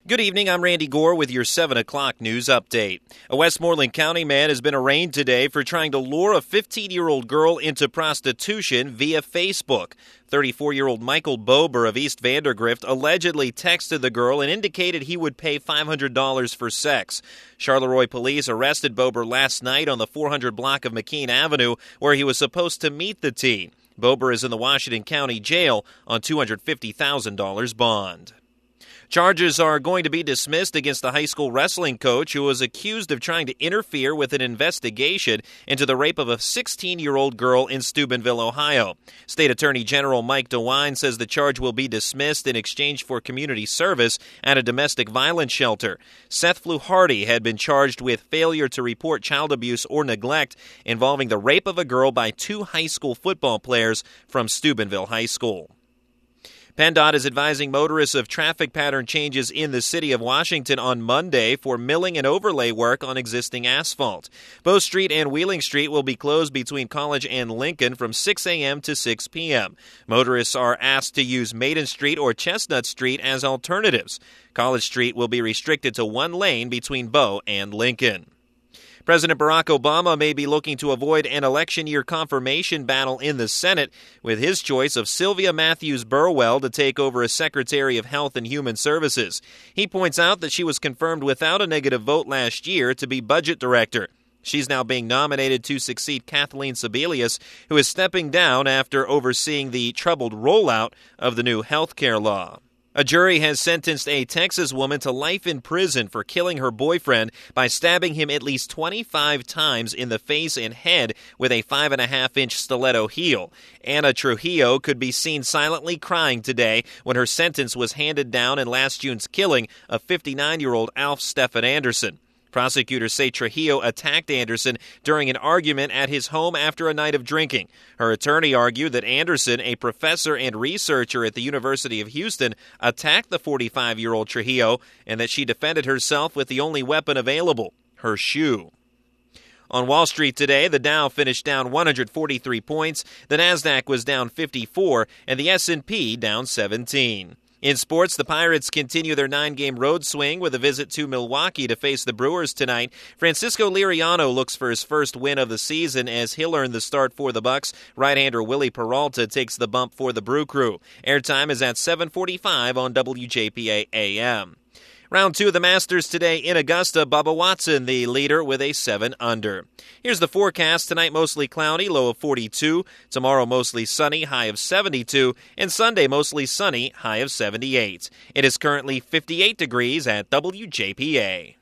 Good evening, I'm Randy Gore with your 7 o'clock news update. A Westmoreland County man has been arraigned today for trying to lure a 15-year-old girl into prostitution via Facebook. 34-year-old Michael Bober of East Vandergrift allegedly texted the girl and indicated he would pay $500 for sex. Charleroi police arrested Bober last night on the 400 block of McKean Avenue, where he was supposed to meet the teen. Bober is in the Washington County Jail on $250,000 bond. Charges are going to be dismissed against the high school wrestling coach who was accused of trying to interfere with an investigation into the rape of a 16-year-old girl in Steubenville, Ohio. State Attorney General Mike DeWine says the charge will be dismissed in exchange for community service at a domestic violence shelter. Seth Fluharty had been charged with failure to report child abuse or neglect involving the rape of a girl by 2 high school football players from Steubenville High School. PennDOT is advising motorists of traffic pattern changes in the city of Washington on Monday for milling and overlay work on existing asphalt. Bow Street and Wheeling Street will be closed between College and Lincoln from 6 a.m. to 6 p.m. Motorists are asked to use Maiden Street or Chestnut Street as alternatives. College Street will be restricted to 1 lane between Bow and Lincoln. President Barack Obama may be looking to avoid an election year confirmation battle in the Senate with his choice of Sylvia Matthews Burwell to take over as Secretary of Health and Human Services. He points out that she was confirmed without a negative vote last year to be Budget Director. She's now being nominated to succeed Kathleen Sebelius, who is stepping down after overseeing the troubled rollout of the new health care law. A jury has sentenced a Texas woman to life in prison for killing her boyfriend by stabbing him at least 25 times in the face and head with a 5.5-inch stiletto heel. Anna Trujillo could be seen silently crying today when her sentence was handed down in last June's killing of 59-year-old Alf Stephan Anderson. Prosecutors say Trujillo attacked Anderson during an argument at his home after a night of drinking. Her attorney argued that Anderson, a professor and researcher at the University of Houston, attacked the 45-year-old Trujillo and that she defended herself with the only weapon available, her shoe. On Wall Street today, the Dow finished down 143 points, the Nasdaq was down 54, and the S&P down 17. In sports, the Pirates continue their 9-game road swing with a visit to Milwaukee to face the Brewers tonight. Francisco Liriano looks for his first win of the season as he'll earn the start for the Bucks. Right-hander Willie Peralta takes the bump for the Brew Crew. Airtime is at 7:45 on WJPA AM. Round 2 of the Masters today in Augusta. Bubba Watson, the leader, with a 7-under. Here's the forecast. Tonight, mostly cloudy, low of 42. Tomorrow, mostly sunny, high of 72. And Sunday, mostly sunny, high of 78. It is currently 58 degrees at WJPA.